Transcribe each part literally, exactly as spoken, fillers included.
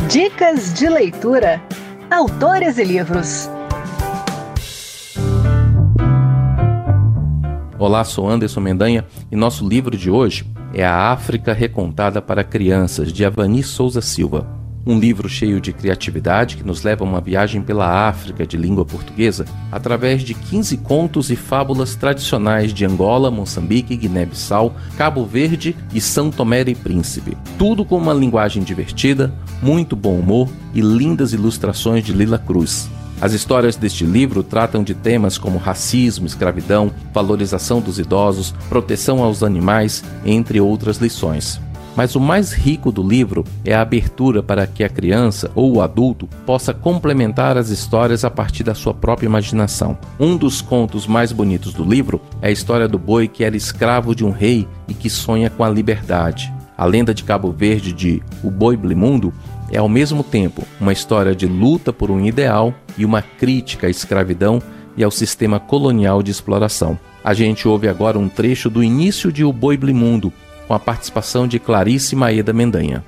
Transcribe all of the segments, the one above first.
Dicas de leitura. Autores e livros. Olá, sou Anderson Mendanha e nosso livro de hoje é A África Recontada para Crianças, de Avani Souza Silva. Um livro cheio de criatividade que nos leva a uma viagem pela África de língua portuguesa através de quinze contos e fábulas tradicionais de Angola, Moçambique, Guiné-Bissau, Cabo Verde e São Tomé e Príncipe. Tudo com uma linguagem divertida, muito bom humor e lindas ilustrações de Lila Cruz. As histórias deste livro tratam de temas como racismo, escravidão, valorização dos idosos, proteção aos animais, entre outras lições. Mas o mais rico do livro é a abertura para que a criança ou o adulto possa complementar as histórias a partir da sua própria imaginação. Um dos contos mais bonitos do livro é a história do boi que era escravo de um rei e que sonha com a liberdade. A lenda de Cabo Verde de O Boi Blimundo é ao mesmo tempo uma história de luta por um ideal e uma crítica à escravidão e ao sistema colonial de exploração. A gente ouve agora um trecho do início de O Boi Blimundo, com a participação de Clarice Maeda Mendanha.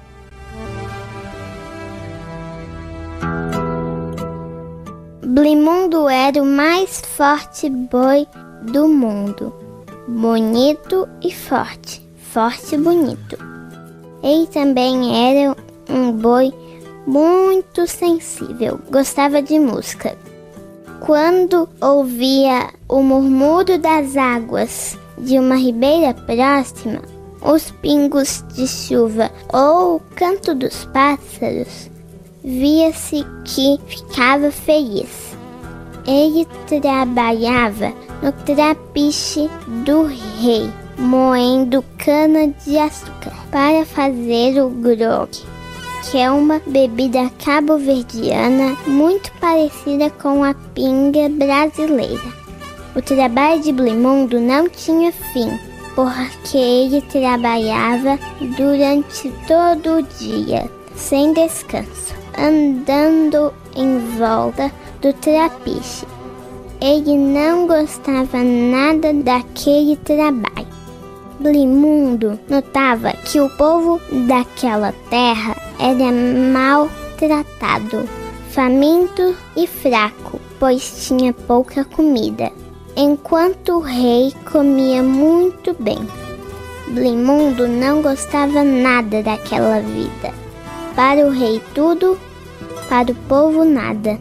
Blimundo era o mais forte boi do mundo. Bonito e forte, forte e bonito. Ele também era um boi muito sensível, gostava de música. Quando ouvia o murmúrio das águas de uma ribeira próxima, os pingos de chuva ou o canto dos pássaros, via-se que ficava feliz. Ele trabalhava no trapiche do rei, moendo cana-de-açúcar para fazer o grog, que é uma bebida cabo-verdiana muito parecida com a pinga brasileira. O trabalho de Blimundo não tinha fim, porque ele trabalhava durante todo o dia, sem descanso, andando em volta do trapiche. Ele não gostava nada daquele trabalho. Blimundo notava que o povo daquela terra era maltratado, faminto e fraco, pois tinha pouca comida, enquanto o rei comia muito bem. Blimundo não gostava nada daquela vida. Para o rei tudo, para o povo nada.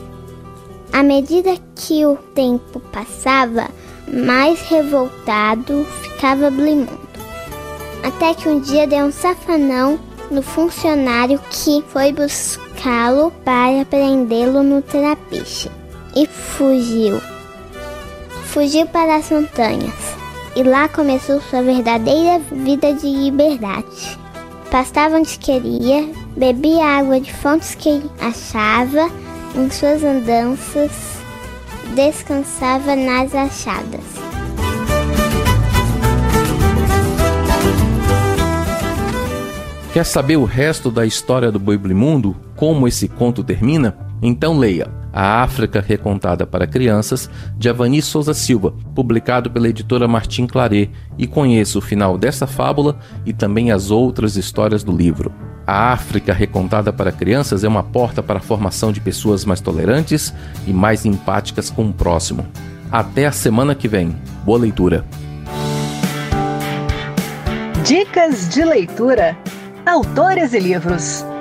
À medida que o tempo passava, mais revoltado ficava Blimundo. Até que um dia deu um safanão no funcionário que foi buscá-lo para prendê-lo no trapiche e fugiu. Fugiu para as montanhas, e lá começou sua verdadeira vida de liberdade. Pastava onde queria, bebia água de fontes que achava em suas andanças, descansava nas achadas. Quer saber o resto da história do Boi Blimundo? Como esse conto termina? Então leia A África Recontada para Crianças, de Avani Souza Silva, publicado pela editora Martim Claret, e conheça o final dessa fábula e também as outras histórias do livro. A África Recontada para Crianças é uma porta para a formação de pessoas mais tolerantes e mais empáticas com o próximo. Até a semana que vem. Boa leitura. Dicas de leitura. Autores e livros.